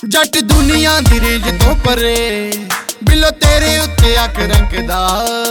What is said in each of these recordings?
जट दुनिया दी रेंज तो परे बिलो तेरे उत्ते अख रखदा।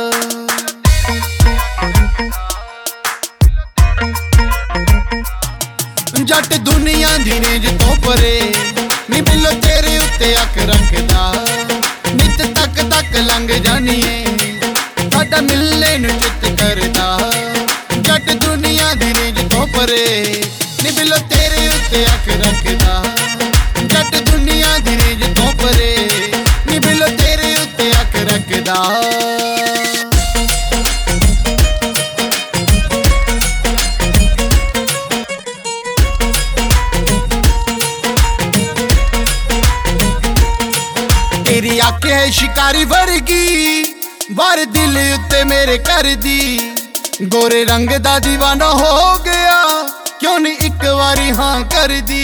जट दुनिया दी रेंज तो परे नी बिलो तेरे उत्ते अख रखदा। नित तक तक लंघ जानिए साडा मिलने नूं चित करदा। जट दुनिया दी रेंज तो परे नी बिलो तेरे उत्ते अख रखदा। जट दुनिया दी रेंज तो परे नी बिलो तेरे उत्ते अख रखदा। तेरी अख है शिकारी वर्गी वार दिल उत्ते मेरे कर दी। गोरे रंग दा दीवाना हो गया क्यों नहीं एक बारी हाँ कर दी।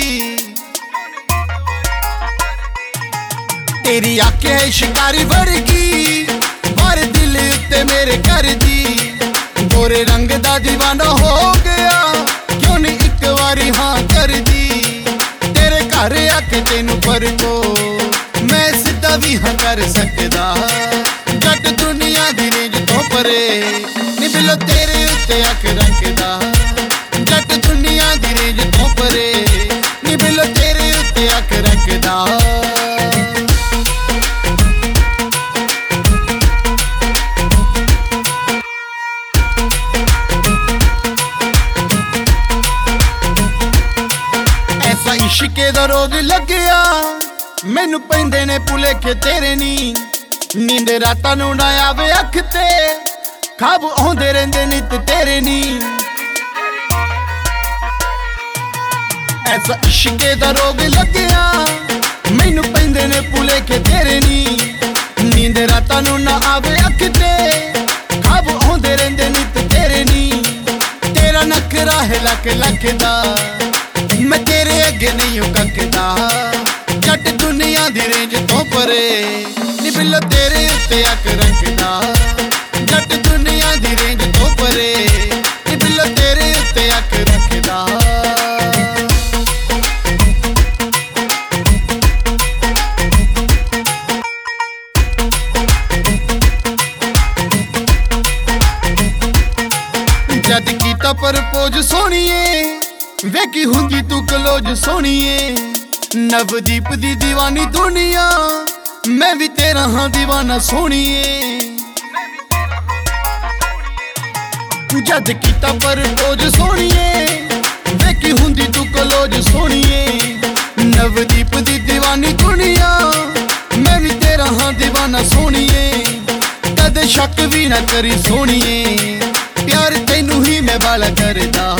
तेरी अख है शिकारी वर्गी वार दिल उत्ते मेरे कर दी। गोरे रंग दा दीवाना हो गया क्यों नहीं एक बारी हाँ कर दी। तेरे घर आके तेनू पर को मैं सिद्धा भी हाँ कर सकदा। जट दुनिया दी रेंज तो परे नी बिलो तेरे उत्ते अख रखदा। जट दुनिया दी रेंज तो परे नी बिलो तेरे उत्ते अख रखदा। ऐसा इश्के दा रोग लग्या मैनू पैंदे ने भुलेखे तेरे नी। नींद रातां नूं ना आवे अख ते खाब आउंदे रहिंदे नित तेरे नी। ऐसा इश्के दा रोग लग्या मैनू पैंदे ने भुलेखे तेरे नी। नींद रातां नूं ना आवे अख ते खाब आउंदे रहिंदे नित तेरे नी। तेरा नखरा है लख लख दा मैं तेरे अगे नहीं हूं कखदा। जट दुनिया दी रेंज तो परे नी बिलो तेरे उत्ते अख रखदा। जट दुनिया दी रेंज तो परे नी बिलो तेरे उत्ते अख रखदा। जद कीता परपोज सोहणीए वेखी हुंदी तू कलोज सोहणीए। नवदीप दी दीवानी दुनिया मैं भी तेरा हाँ दीवाना सोहणीए। जद कीता परपोज सोहणीए वेखी हुंदी तू कलोज सोहणीए। नवदीप दी दीवानी दुनिया मैं भी तेरा हाँ दीवाना सोहणीए। कदे शक भी ना करी सोहणीए प्यार तैनू ही मैं बाला करदा।